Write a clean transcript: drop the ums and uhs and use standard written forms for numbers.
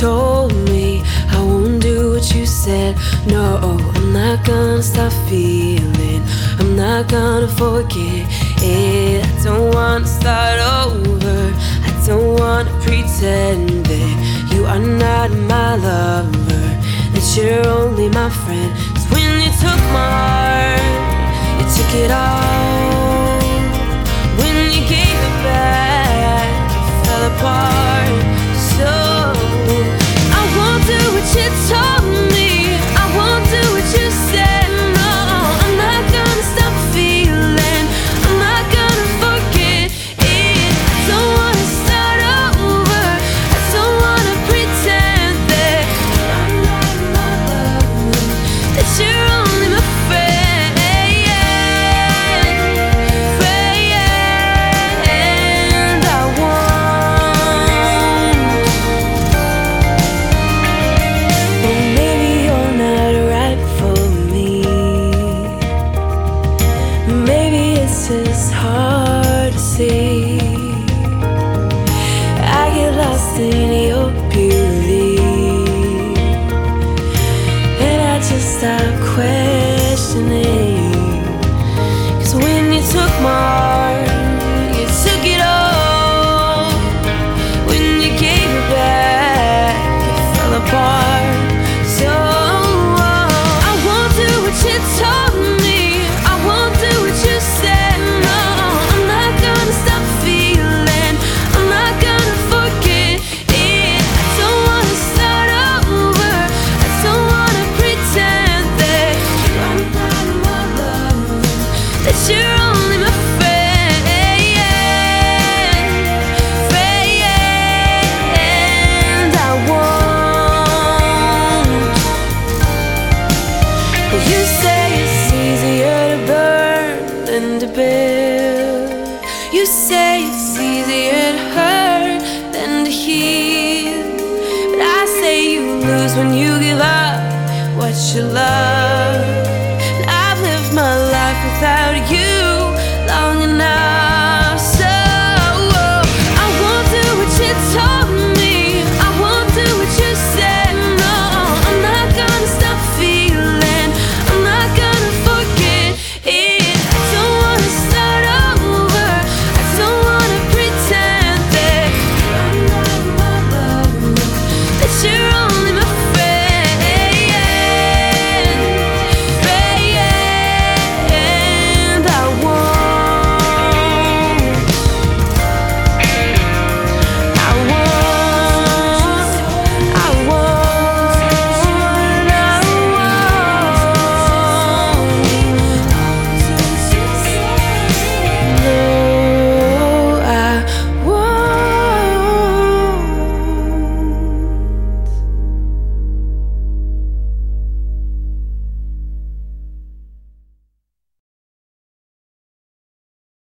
told me I won't do what you said. No, I'm not gonna stop feeling, I'm not gonna forget it. I don't wanna start over, I don't wanna pretend that you are not my lover, that you're only my friend. 'Cause when you took my heart, you took it all. When you gave it back, it fell apart. So I won't do what you told me, I won't do what you said. No, I'm not gonna stop feeling, I'm not gonna forget it. I don't wanna start over, I don't wanna pretend that I'm not my lover, that you're only my friend. It's hard to see. I get lost in your beauty, and I just stop questioning. 'Cause when you took my heart, you took it all. When you gave it back, it fell apart. So I won't do what you told me, I won't do what you said. You're only my friend, friend. I won't. You say it's easier to burn than to build. You say it's easier to hurt than to heal. But I say you lose when you give up what you love. I've lived my life without you.